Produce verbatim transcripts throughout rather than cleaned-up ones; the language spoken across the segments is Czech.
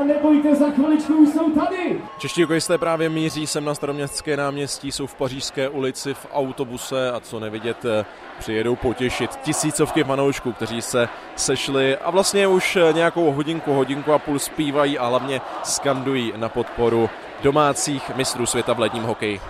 nebojte, za chviličku už jsou tady. Čeští hokejisté právě míří sem na Staroměstské náměstí, jsou v Pařížské ulici v autobuse a co nevidět, přijedou potěšit tisícovky fanoušků, kteří se sešli a vlastně už nějakou hodinku, hodinku a půl zpívají a hlavně skandují na podporu domácích mistrů světa v ledním hokeji.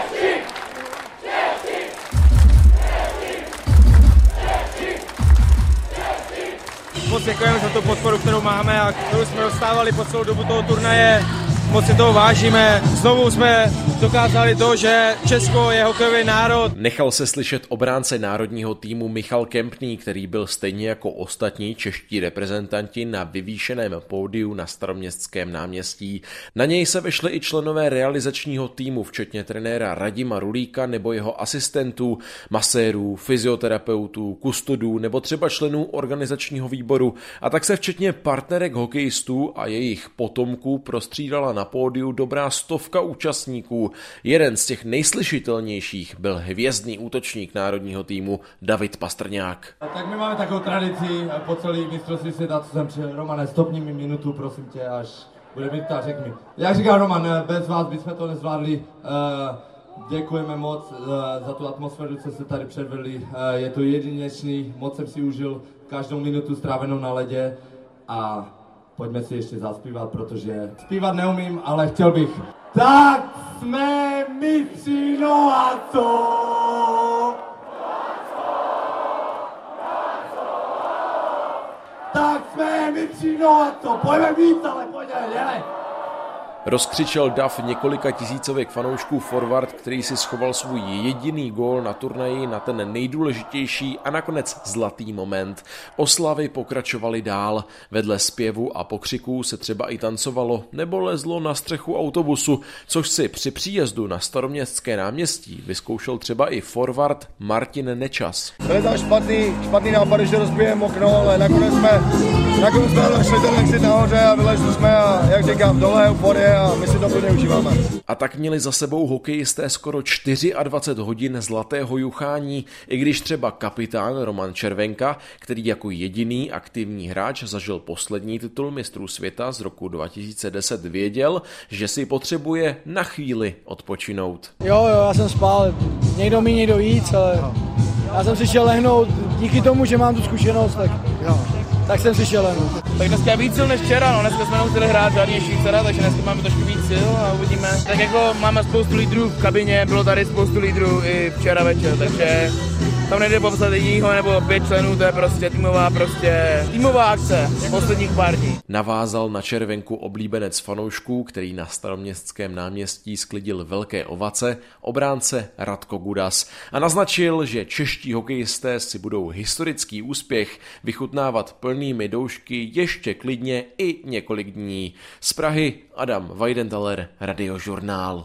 Moc děkujeme za tu podporu, kterou máme a kterou jsme dostávali po celou dobu toho turnaje. Moc si toho vážíme. Znovu jsme dokázali to, že Česko je hokejový národ. Nechal se slyšet obránce národního týmu Michal Kempný, který byl stejně jako ostatní čeští reprezentanti na vyvýšeném pódiu na Staroměstském náměstí. Na něj se vešli i členové realizačního týmu, včetně trenéra Radima Rulíka nebo jeho asistentů, masérů, fyzioterapeutů, kustodů nebo třeba členů organizačního výboru. A tak se včetně partnerek hokejistů a jejich potomků prostřídala na pódiu dobrá stovka účastníků. Jeden z těch nejslyšitelnějších byl hvězdný útočník národního týmu David Pastrňák. Tak my máme takovou tradici po celý mistrovství světa, co jsem přijel. Romane, stopni mi minutu, prosím tě, až bude minuta, řekni. Jak říká Roman, bez vás bychom to nezvládli. Děkujeme moc za tu atmosféru, co se tady předvedli. Je to jedinečný, moc jsem si užil každou minutu strávenou na ledě a pojďme si ještě zaspívat, protože zpívat neumím, ale chtěl bych. Tak jsme mistři, no a co? Tak jsme mistři, no a co? Pojďme víc, ale pojďme, jele. Rozkřičel dav několika tisícovek fanoušků forward, který si schoval svůj jediný gól na turnaji na ten nejdůležitější a nakonec zlatý moment. Oslavy pokračovaly dál. Vedle zpěvu a pokřiků se třeba i tancovalo nebo lezlo na střechu autobusu, což si při příjezdu na Staroměstské náměstí vyzkoušel třeba i forward Martin Nečas. Byly tam špatný, špatný nápad, že rozbijeme okno, ale nakonec jsme, nakonec jsme našli ten exit nahoře a vylezli jsme a jak říkám, dole euforie a my si to plně užíváme. A tak měli za sebou hokejisté skoro dvacet čtyři hodin zlatého juchání, i když třeba kapitán Roman Červenka, který jako jediný aktivní hráč zažil poslední titul mistrů světa z roku dva tisíce deset, věděl, že si potřebuje na chvíli odpočinout. Jo, jo, já jsem spal, někdo mi, někdo víc, ale já jsem si šel lehnout díky tomu, že mám tu zkušenost, tak jo. Tak jsem si šel lehnout. Tak dneska je víc sil než včera, no dneska jsme nemuseli hrát žádný Švýcara, takže dneska máme trošku víc sil a uvidíme. Tak jako máme spoustu lídrů v kabině, bylo tady spoustu lídrů i včera večer, takže tam nejde popsat jedinýho nebo pět členů, to je prostě týmová, prostě týmová akce posledních pár dní. Navázal na Červenku oblíbenec fanoušků, který na Staroměstském náměstí sklidil velké ovace, obránce Radko Gudas a naznačil, že čeští hokejisté si budou historický úspěch vychutnávat plnými doušky ještě klidně i několik dní. Z Prahy Adam Weidenthaler, Radiožurnál.